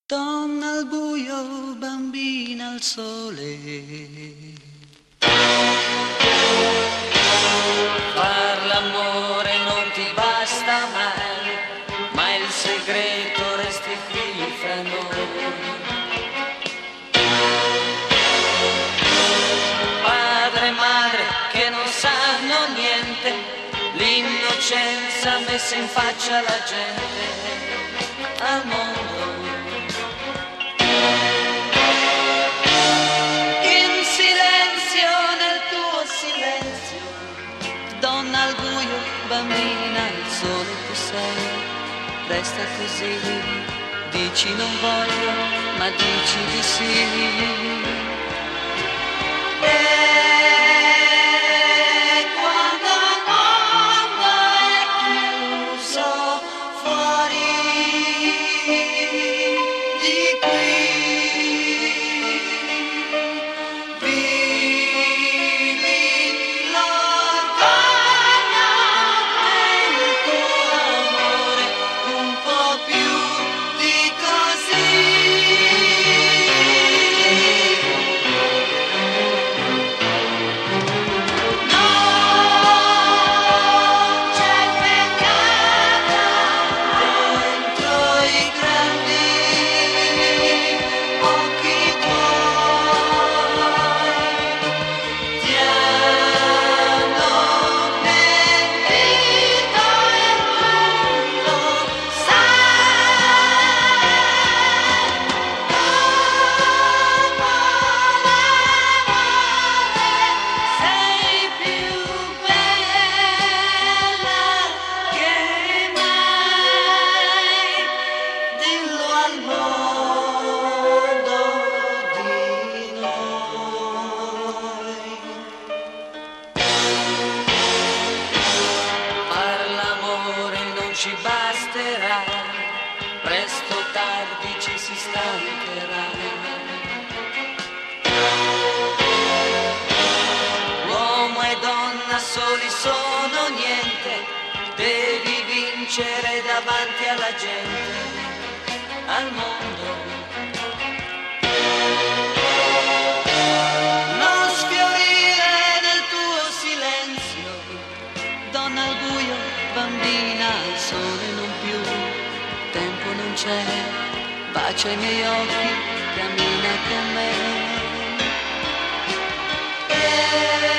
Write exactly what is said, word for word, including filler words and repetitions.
Donna al buio, bambina al sole. Far l'amore non ti basta mai, ma il segreto resti qui fra noi. Padre e madre che non sanno niente, l'innocenza messa in faccia alla gente, al mondo. Donna al buio, bambina al sole tu sei, resta così, dici non voglio, ma dici di sì. E quando il mondo è chiuso fuori di qui, ci basterà, presto o tardi ci si stancherà. Uomo e donna soli sono niente, devi vincere davanti alla gente, al mondo. Non sfiorire nel tuo silenzio, donna al buio, bambina al sole, non più, tempo non c'è, bacia i miei occhi, cammina con me.